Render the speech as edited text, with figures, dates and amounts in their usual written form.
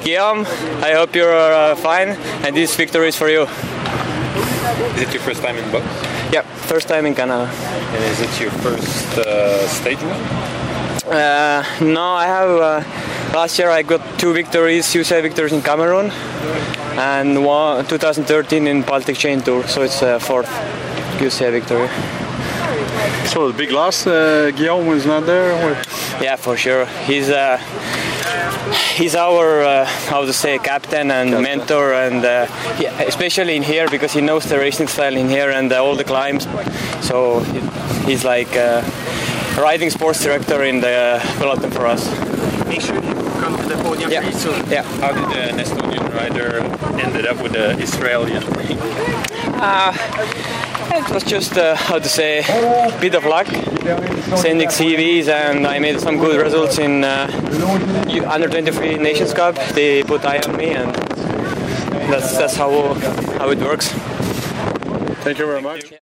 Guillaume, I hope you're fine, and this victory is for you. Is it your first time in box? Yeah, first time in Canada. And is it your first stage win? No, I have. Last year I got 2 victories, UCI victories in Cameroon, and 2013 in Baltic Chain Tour, so it's 4th UCI victory. So the big loss, Guillaume was not there? Yeah, for sure. He's our how to say, captain and mentor, and especially in here because he knows the racing style in here and all the climbs. So he's like riding sports director in the peloton for us. Make sure you come to the podium pretty soon. Yeah. How did an Estonian rider ended up with the Israeli? It was just how to say, bit of luck, sending CVs, and I made some good results in under 23 Nations Cup. They put eye on me, and that's how it works. Thank you very much.